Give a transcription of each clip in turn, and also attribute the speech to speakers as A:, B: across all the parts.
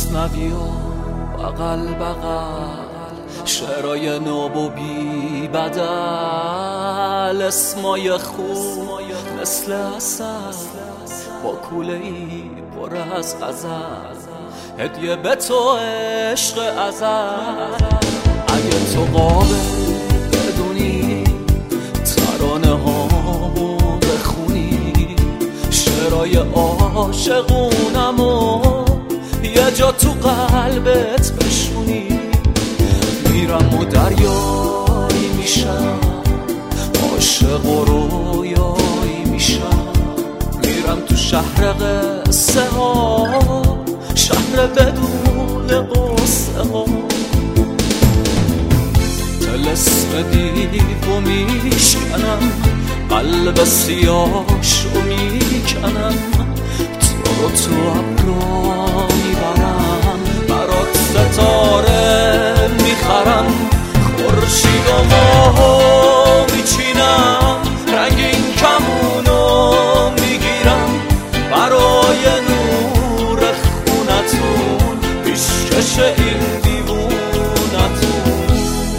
A: مثنوی و بغل بغل شعرهای ناب و بی بدل، اسمای خوب مثل عسل با کوله‌ای پر از غزل، هدیه به تو عشق ازل. اگه تو قابل بدونی ترانه هامو بخونی، شعرهای عاشقونمو یه جا تو قلبت بشونی، میرم و دریایی میشم، عاشق و رویایی میشم، میرم تو شهر قصه ها، شهر بدون قصه ها، طلسم دیو میشکنم، قلب سیاهشو میکنم، تو ابرا میبرم، برات ستاره میخرم، خورشید و ماهو میچینم، رنگین کمونو میگیرم، برای نور خونتون پیشکش این دیوونتون.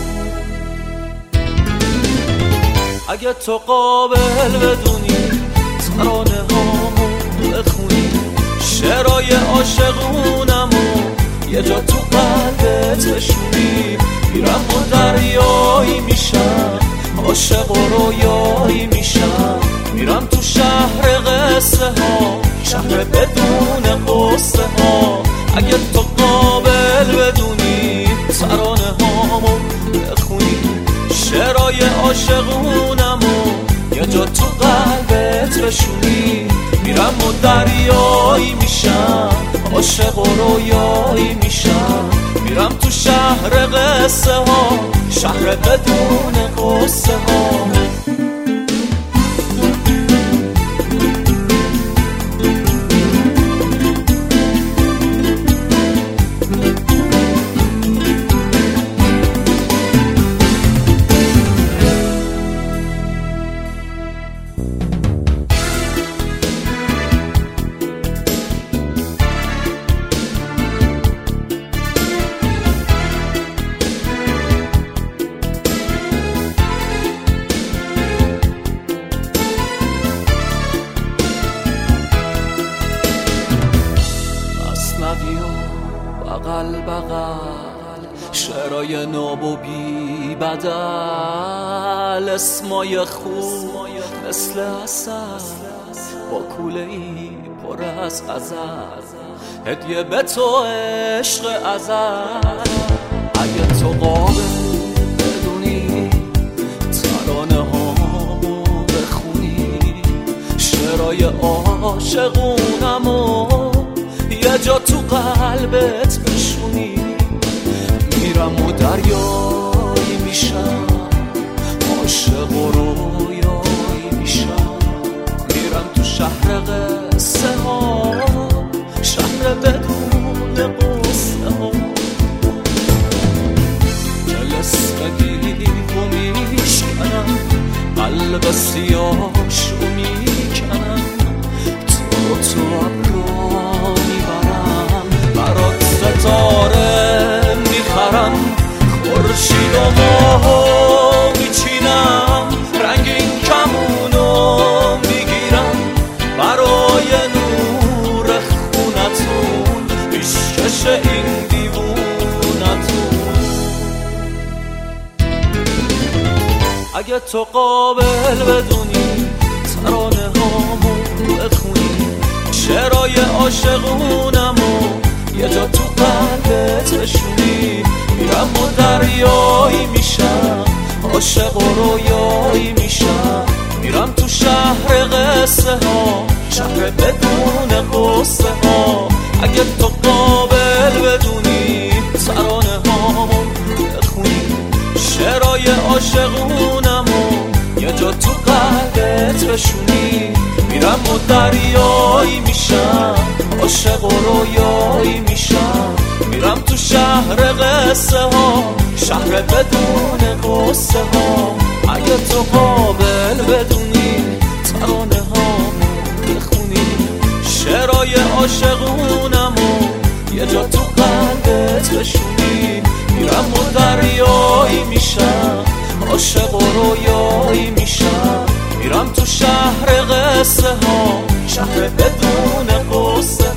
A: اگه تو قابل بدونی ترانه هامو بخونی، شعرهای عاشقونمو یه جا تو قلبت بشونی، میرم و دریایی میشم، عاشق و رویایی میشم، میرم تو شهر قصه ها، شهر بدون قصه ها. اگه تو قابل بدونی ترانه هامو بخونی، شعرهای عاشقونمو یه جا تو قلبت بشونی، میرم و دریایی میشم، عاشق و رویایی میشم، میرم تو شهر قصه ها، شهر بدون قصه ها. بغل بغل شعرهای ناب و بی بدل، اسمای خوب مثل عسل با کوله‌ای پر از غزل، هدیه به تو عشق ازل. اگه تو قابل بدونی ترانه هامو بخونی، شعرهای عاشقونمو یه جا تو قلبت بشونی، میرم و دریایی میشم، عاشق و رویایی میشم، میرم تو شهر قصه ها، شهر بدون قصه ها، طلسم دیو میشکنم، قلب سیاهشو میکنم، تو ابرا میبرم، برات ستاره میخرم، خورشید و ماهو میچینم، رنگین کمونو میگیرم، برای نور خونتون پیشکش این دیوونتون. اگه تو قابل بدونی ترانه هامو بخونی، شعرهای عاشقونمو یه جا تو قلبت بشونی، میرم و دریایی میشم، عاشق و رویایی میشم، میرم تو شهر قصه ها، شهر بدون قصه ها. اگه تو قابل بدونی ترانه هامو بخونی، شعرهای عاشقونمو یه جا تو قلبت بشونی، میرم و دریایی میشم، عاشق و رویایی میشم، میرم تو شهر قصه ها، شهر بدون قصه ها. اگه تو قابل بدونی ترانه هامو بخونی، شعرهای عاشقونمو یه جا تو قلبت بشونی، میرم و دریایی میشم، عاشق و رویایی میشم، میرم تو شهر قصه ها، شهر بدون قصه